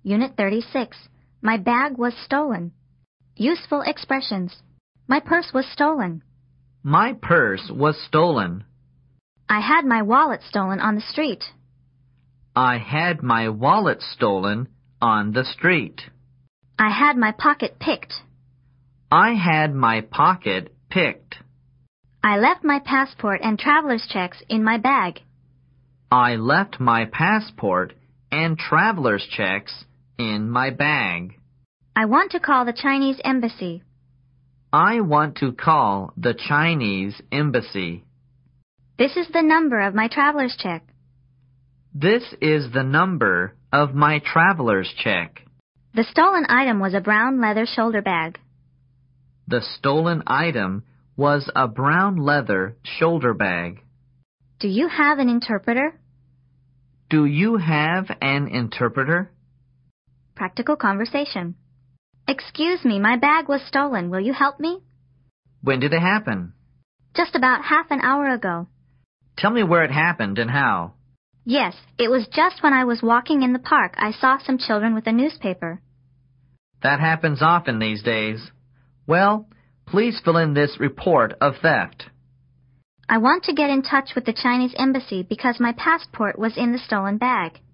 Unit 36. My bag was stolen. Useful expressions. My purse was stolen. My purse was stolen. I had my wallet stolen on the street. I had my wallet stolen on the street. I had my pocket picked. I had my pocket picked. I left my passport and traveler's checks in my bag. I left my passport and traveler's checks in my bag. I want to call the Chinese embassy. I want to call the Chinese embassy. This is the number of my traveler's check. This is the number of my traveler's check. The stolen item was a brown leather shoulder bag. The stolen item was a brown leather shoulder bag. Do you have an interpreter? Do you have an interpreter? Practical conversation. Excuse me, my bag was stolen. Will you help me? When did it happen? Just about half an hour ago. Tell me where it happened and how. Yes, it was just when I was walking in the park. I saw some children with a newspaper. That happens often these days. Well, please fill in this report of theft. I want to get in touch with the Chinese embassy because my passport was in the stolen bag.